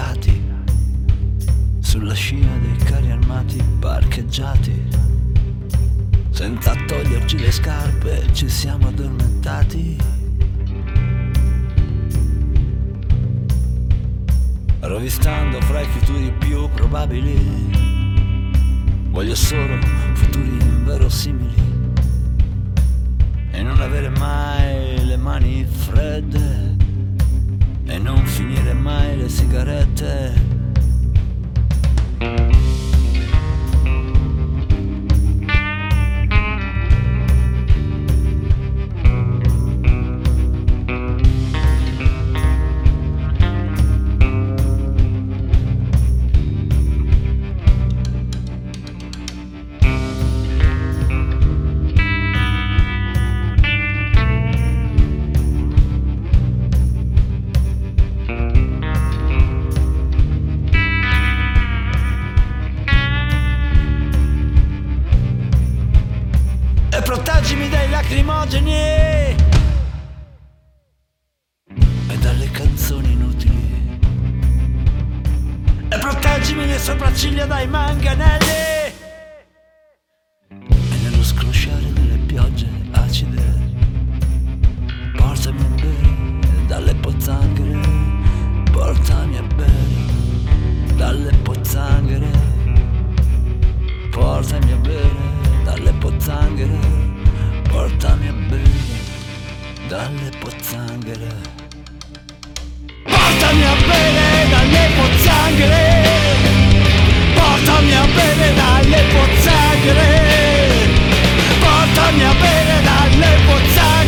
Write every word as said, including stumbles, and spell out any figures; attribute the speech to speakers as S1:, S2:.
S1: pirati, sulla scia dei carri armati parcheggiati, senza toglierci le scarpe ci siamo addormentati. Rovistando fra i futuri più probabili, voglio solo futuri inverosimili e non avere mai le mani fredde e non finire mai le sigarette. E proteggimi dai lacrimogeni e dalle canzoni inutili, e proteggimi le sopracciglia dai manganelli e nello scrosciare delle piogge acide portami a bere dalle pozzanghere, portami a bere dalle pozzanghere, portami a bere dalle pozzanghere, portami a bere dalle pozzanghere, portami a bere dalle pozzanghere, portami a bere dalle pozzanghere, portami a bere dalle pozzanghere.